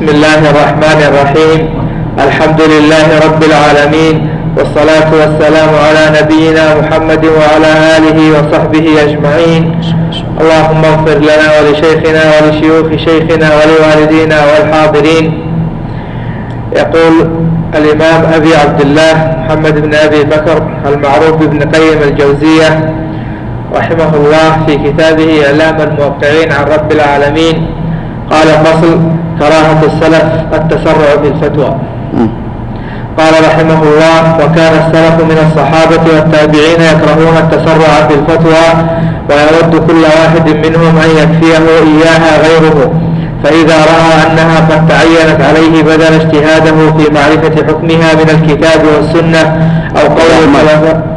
بسم الله الرحمن الرحيم. الحمد لله رب العالمين، والصلاة والسلام على نبينا محمد وعلى آله وصحبه أجمعين. اللهم اغفر لنا ولشيخنا ولشيوخ شيخنا ولوالدينا والحاضرين. يقول الإمام أبي عبد الله محمد بن أبي بكر المعروف بابن قيم الجوزية رحمه الله في كتابه إعلام الموقعين عن رب العالمين، قال: فصل: كراهة السلف التسرع في الفتوى. قال رحمه الله: وكان السلف من الصحابة والتابعين يكرهون التسرع في الفتوى، ويود كل واحد منهم أن يكفيه إياها غيره، فإذا رأى أنها قد تعينت عليه بدل اجتهاده في معرفة حكمها من الكتاب والسنة أو قول الخلفاء.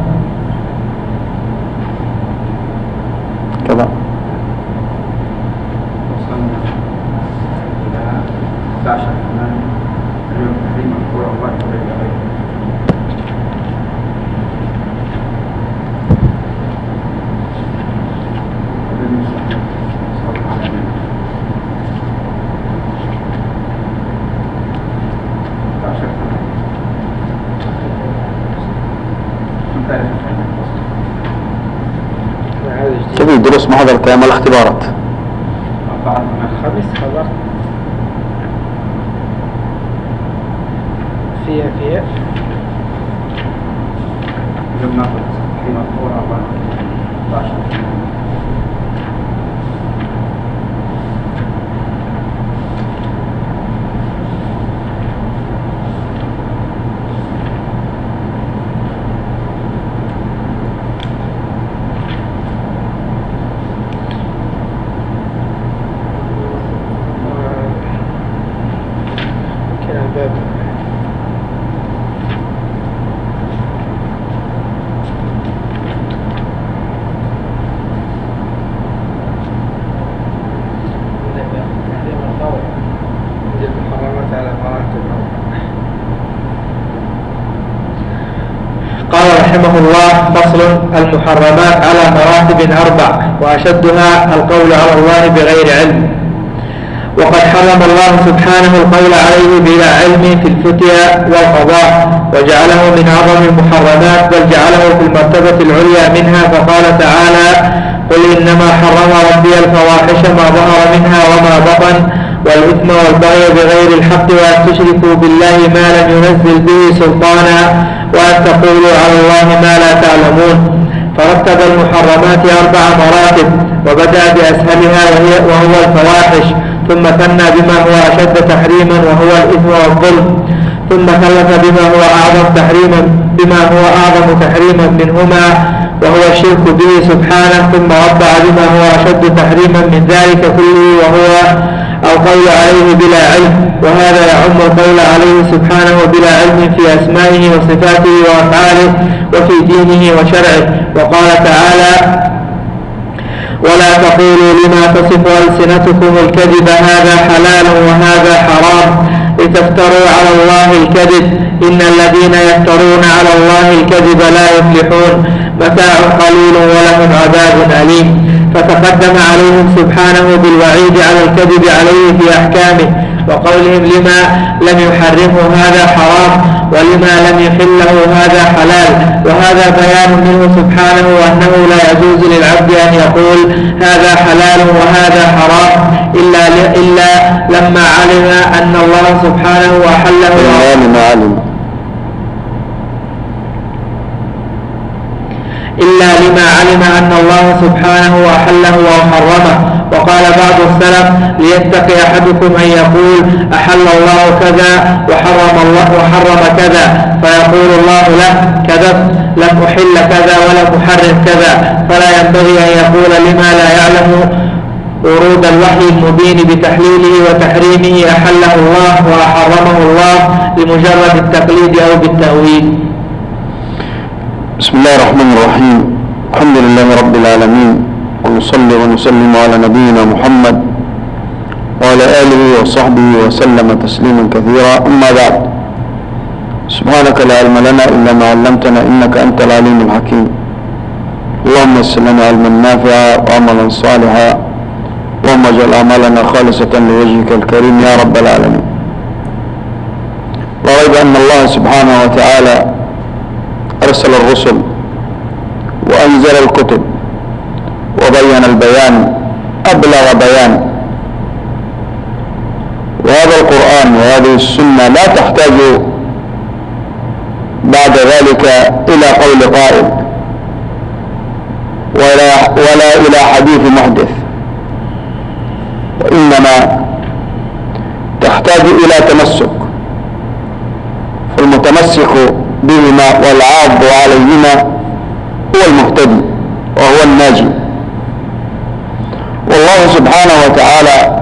تبي دروس محاضرة أيام الاختبارات الخميس خلاص فيها جبنا حين الطور 14. قال رحمه الله: فصل: المحرمات على مراتب 4، وأشدها القول على الله بغير علم. وقد حرم الله سبحانه القول عليه بلا علم في الفتيا والقضاء، وجعله من أعظم المحرمات، بل جعله في المرتبة العليا منها، فقال تعالى: قل إنما حرم ربي الفواحش ما ظهر منها وما بطن والإثم والبغي بغير الحق وأن تشركوا بالله ما لم ينزل به سلطانا وأن تقولوا على الله ما لا تعلمون. فرتب المحرمات 4 مراتب، وبدأ بأسهلها وهو الفواحش، ثم ثنى بما هو أشد تحريما وهو الإثم والظلم، ثم ثلث بما هو أعظم تحريما منهما وهو الشرك به سبحانه، ثم ربع بما هو أشد تحريما من ذلك كله وهو القول عليه بلا علم، وهذا يعم القول عليه سبحانه بلا علم في أسمائه وصفاته وأفعاله وفي دينه وشرعه. وقال تعالى: ولا تقولوا لما تصف ألسنتكم الكذب هذا حلال وهذا حرام لتفتروا على الله الكذب إن الذين يفترون على الله الكذب لا يفلحون متاع قليل ولهم عذاب أليم. فتقدم عليهم سبحانه بالوعيد على الكذب عليه في أحكامه، وقولهم لما لم يحرمه هذا حرام ولما لم يحله هذا حلال، وهذا بيان منه سبحانه أنه لا يجوز للعبد أن يقول هذا حلال وهذا حرام إلا لما علم أن الله سبحانه أحله لما علم أن الله سبحانه أحله وحرمه. وقال بعض السلف: ليتقي أحدكم أن يقول أحل الله كذا وحرم كذا، فيقول الله له: كذبت، لم أحل كذا ولم أحرم كذا. فلا ينبغي أن يقول لما لا يعلم ورود الوحي المبين بتحليله وتحريمه أحله الله وحرمه الله لمجرد التقليد أو بالتأويل. بسم الله الرحمن الرحيم. الحمد لله رب العالمين، ونصلي ونسلم على نبينا محمد وعلى آله وصحبه وسلم تسليما كثيرا. أما بعد، سبحانك لا علم لنا إلا ما علمتنا إنك أنت العليم الحكيم. اللهم يسر لنا علما نافعا وعملا صالحا، اللهم اجعل أعمالنا خالصة لوجهك الكريم يا رب العالمين. الله سبحانه وتعالى أرسل الرسل وأنزل الكتب وبين البيان أبلغ بيان، وهذا القرآن وهذه السنة لا تحتاج بعد ذلك إلى قول قائل ولا إلى حديث محدث، وإنما تحتاج إلى تمسك، فالمتمسك بهما والعاض عليهما هو المهتدي وهو الناجي. والله سبحانه وتعالى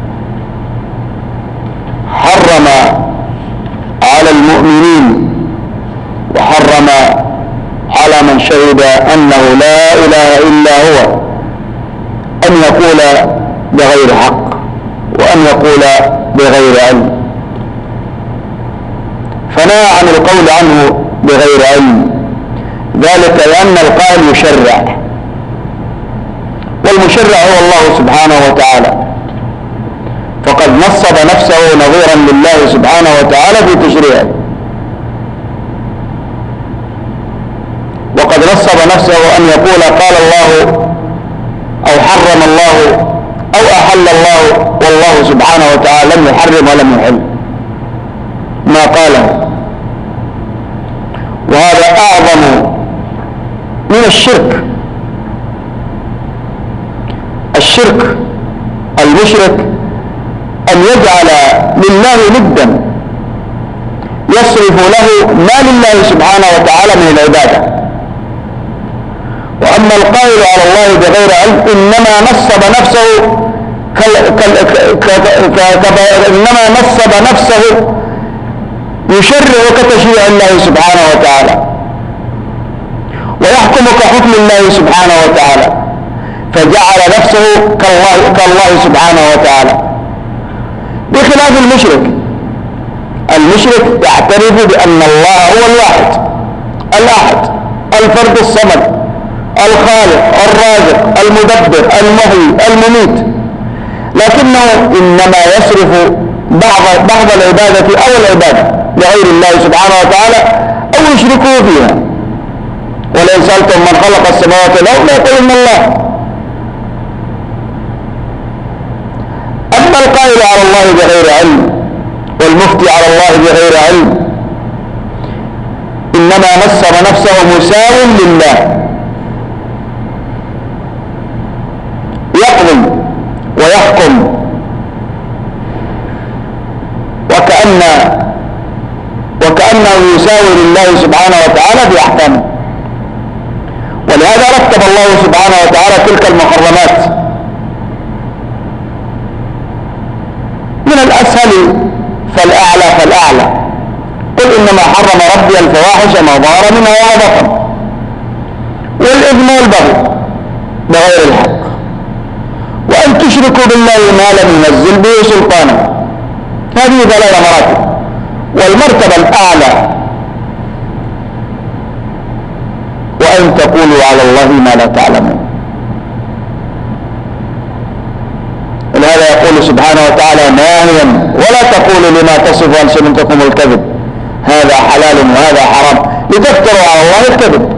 حرم على المؤمنين وحرم على من شهد أنه لا إله إلا هو أن يقول بغير حق وأن يقول بغير علم، فنهى عن القول عنه بغير علم، ذلك لأن القائل يشرع، والمشرع هو الله سبحانه وتعالى، فقد نصب نفسه نظيرا لله سبحانه وتعالى في تشريعه، وقد نصب نفسه أن يقول قال الله أو حرم الله أو أحل الله، والله سبحانه وتعالى لم يحرم ولم يحل ما قاله، وهذا أعظم من الشرك. الشرك المشرك أن يجعل لله ندا يصرف له ما لله سبحانه وتعالى من العبادة. وأما القائل على الله بغير علم إنما نصب نفسه يشرع كتشريع الله سبحانه وتعالى ويحكم كحكم الله سبحانه وتعالى، فجعل نفسه كالله سبحانه وتعالى، بخلاف المشرك. المشرك يعترف بأن الله هو الواحد الأحد الفرد الصمد الخالق الرازق المدبر المحيي المميت، لكنه إنما يصرف بعض العبادة أو العبادة لغير الله سبحانه وتعالى أو يشركوا فيها. ولئن سألتم من خلق السماوات والأرض ليقولن الله. أما القائل على الله بغير علم والمفتي على الله بغير علم إنما نصب نفسه مساو لله، يقضي ويحكم وكأنه يساوي لله سبحانه وتعالى في أحكامه. ولهذا رتب الله سبحانه وتعالى تلك المحرمات من الأسهل فالأعلى. قل إنما حرم ربي الفواحش ما ظهر منها وما بطن والإثم والبغي بغير الحق وأن تشركوا بالله ما لم ينزل به سلطانا. هذه 3 مراتب، والمرتبة الأعلى وأن تقولوا على الله ما لا تعلمون. ولهذا يقول سبحانه وتعالى ناهيا ولا تقولوا لما تصف ألسنتكم الكذب هذا حلال وهذا حرام لتفتروا على الله الكذب.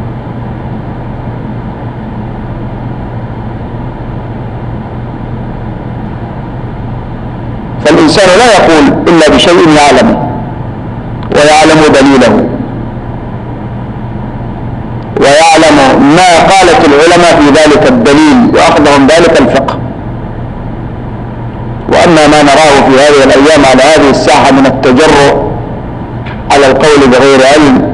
فالإنسان لا يقول إلا بشيء يعلمه ويعلم دليله ويعلم ما قالت العلماء في ذلك الدليل وأخذهم ذلك الفقه. وأما ما نراه في هذه الأيام على هذه الساحة من التجرؤ على القول بغير علم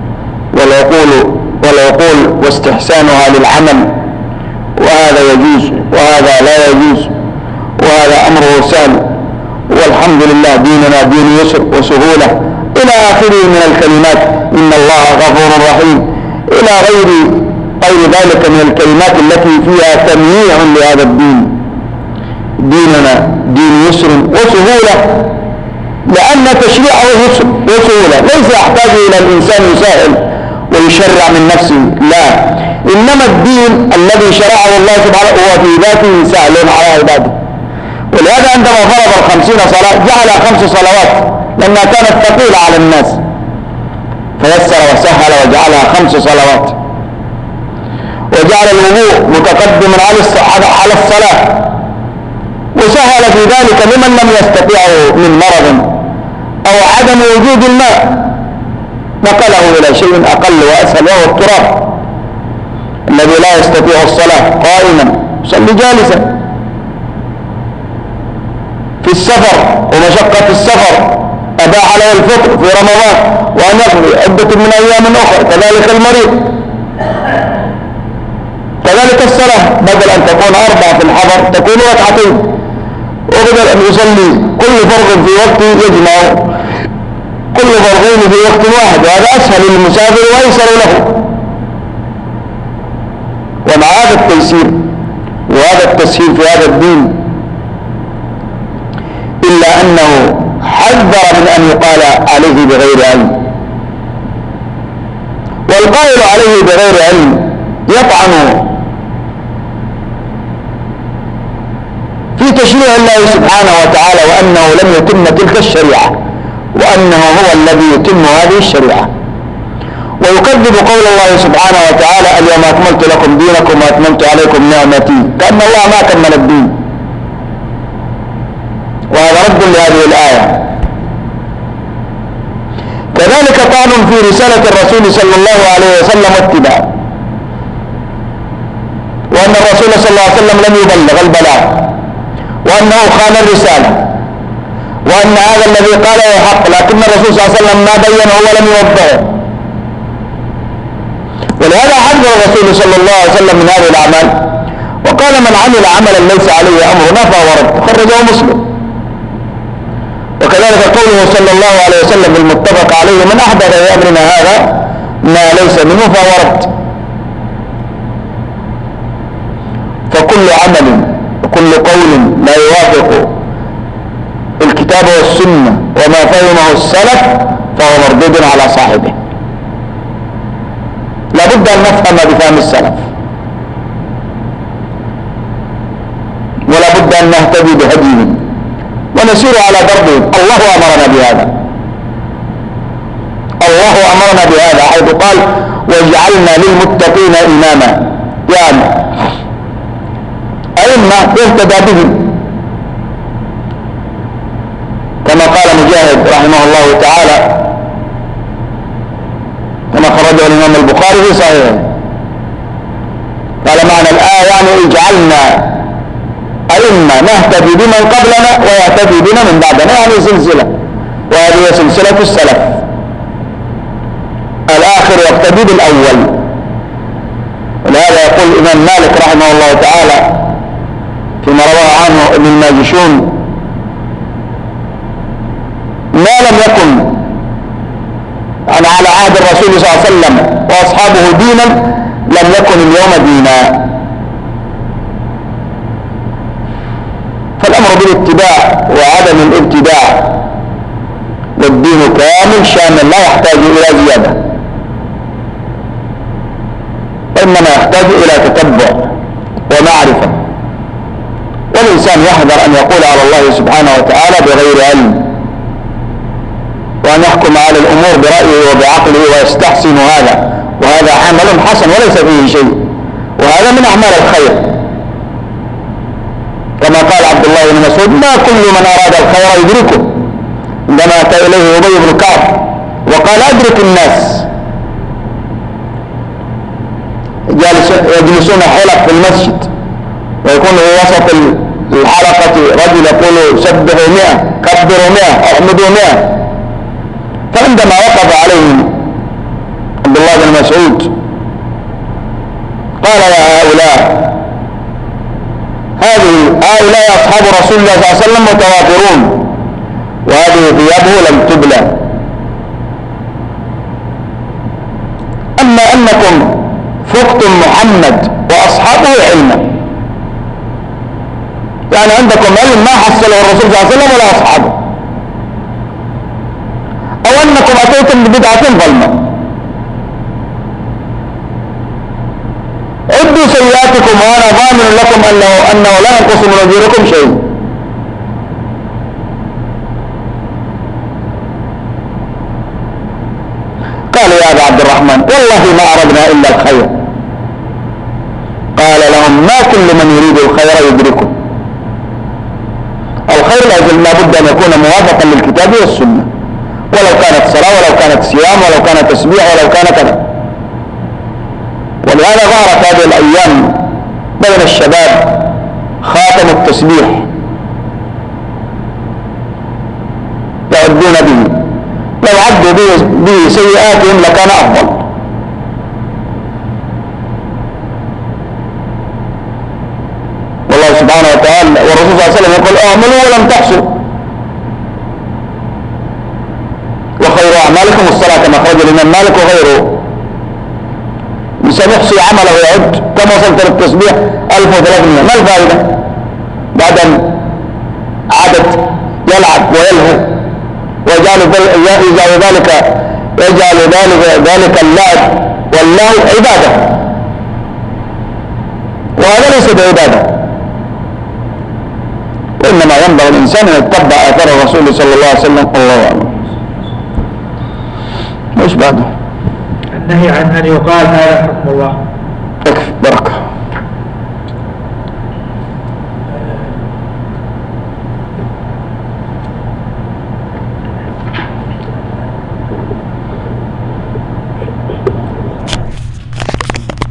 والعقول واستحسانها للعمل، وهذا يجوز وهذا لا يجوز وهذا أمره سهل والحمد لله ديننا دين يسر وسهولة إلى آخره من الكلمات إن الله غفور رحيم إلى غير ذلك من الكلمات التي فيها تمييع لهذا الدين. ديننا دين يسر وسهولة لأن تشريعه يسر وسهولة، ليس يحتاج إلى الإنسان يسهل ويشرع من نفسه، لا، إنما الدين الذي شرعه الله سبحانه هو في ذاته سهل على عباده. ولهذا عندما فرض 50 صلاة جعل 5 صلوات لأنها كانت ثقيلة على الناس، فيسر وسهل وجعلها 5 صلوات، وجعل الوضوء متقدما على الصلاة، وسهل في ذلك لمن لم يستطيعه من مرض أو عدم وجود الماء، نقله إلى شيء أقل وأسهل وهو التراب. الذي لا يستطيع الصلاة قائما يصلي جالسا. في السفر ومشقة السفر أباح له الفطر في رمضان وأن يقضي عدة من أيام أخرى، كذلك المريض. كذلك الصلاة بدل أن تكون 4 في الحضر تكون 2، وبدل أن يصلي كل فرض في وقت يجمع كل فرضين في وقت واحد، وهذا أسهل للمسافر وأيسر له. ومع هذا التيسير وهذا التسهيل في هذا الدين، إلا أنه حذر من أن يقال عليه بغير علم، والقائل عليه بغير علم يطعن في تشريع الله سبحانه وتعالى، وأنه لم يتم تلك الشريعة، وأنه هو الذي يتم هذه الشريعة، ويكذب قول الله سبحانه وتعالى: اليوم أكملت لكم دينكم وأتممت عليكم نعمتي، كأن الله ما كمل الدين. وهذا رد لهذه الآية. كذلك طعن في رسالة الرسول صلى الله عليه وسلم واتباعه، وأن الرسول صلى الله عليه وسلم لم يبلغ البلاغ، وأنه خان الرسالة، وأن هذا الذي قاله حق، لكن الرسول صلى الله عليه وسلم ما بينه ولم يوضحه. ولهذا حذر الرسول صلى الله عليه وسلم من هذه الأعمال، وقال: من عمل عملا ليس عليه أمرنا فهو رد، خرجه مسلم. وكذلك قوله صلى الله عليه وسلم المتفق عليه: من أحدث في أمرنا هذا ما ليس منه فهو رد. فكل عمل وكل قول لا يوافق الكتاب والسنة وما فهمه السلف فهو مردود على صاحبه. لا بد أن نفهم بفهم السلف، ولا بد أن نهتدي بهديهم ونسير على دربهم. الله أمرنا بهذا، الله أمرنا بهذا حيث قال: واجعلنا للمتقين إماما، يعني أئمة يهتدى بهم، كما قال مجاهد رحمه الله تعالى، كما خرجه الإمام البخاري في صحيحه، قال: معنى الآية يعني اجعلنا أئمة نهتدي بمن قبلنا ويهتدي بنا من بعدنا، يعني سلسلة، وهذه سلسلة السلف، الآخر يقتدي بالأول. ولهذا يقول الإمام مالك رحمه الله تعالى فيما رواه عنه ابن الماجشون: ما لم يكن يعني على عهد الرسول صلى الله عليه وسلم وأصحابه دينا لم يكن اليوم دينا. فالأمر بالاتباع وعدم الابتداع، والدين كامل شامل لا يحتاج إلى زيادة، وإنما يحتاج إلى تتبع ومعرفة. والإنسان يحذر أن يقول على الله سبحانه وتعالى بغير علم، وأن يحكم على الأمور برأيه وبعقله ويستحسن هذا، وهذا عمل حسن وليس فيه شيء، وهذا من أعمال الخير، كما قال عبد الله بن مسعود: ما كل من أراد الخير يدركه، عندما أتى إليه أبي بن كعب وقال: أدرك الناس. يجلسون حلق في المسجد، ويكون في وسط الحلقة رجل يقول: سبحوا 100، كبروا 100، احمدوا 100. فعندما وقف عليهم عبد الله بن مسعود قال: يا هؤلاء أصحاب رسول الله صلى الله عليه وسلم متوافرون، وهذه ثيابه لم تبلى. أما أنكم فقتم محمد وأصحابه علما، يعني عندكم علم ما حصله الرسول صلى الله عليه وسلم ولا أصحابه، أو أنكم أتيتم ببدعة ظلمة. عدوا سيئاتكم وأنا ضامن لكم أنه لا ينقص من أجوركم شيء. والله ما أردنا إلا الخير. قال لهم ما كل من يريد الخير يدركه. الخير لا بد أن يكون موافقا للكتاب والسنة، ولو كانت صلاة ولو كانت صيام ولو كانت تسبيح ولو كان كذا. ولهذا ظهرت هذه الأيام بين الشباب خاتم التسبيح يعدون به، لو عدوا به سيئاتهم لكان أفضل. والله سبحانه وتعالى والرسول صلى الله عليه وسلم يقول اعملوا ولم تحصوا، وخير أعمالكم الصلاة كما أخرج الإمام مالك وغيره. الإنسان يحصي عمله ويعد كم وصلت للتسبيح 1300، ما الفائدة بعد أن عادت يلعب ويلهو ويجعل ذلك اللعب واللهو عبادة، وهذا ليس بعبادة. وإنما ينبغي الإنسان أن يتبع آثار الرسول صلى الله عليه وسلم. الله أعلم. ايش بعده؟ النهي عن أن يقال هذا حكم الله. يكفي بركة.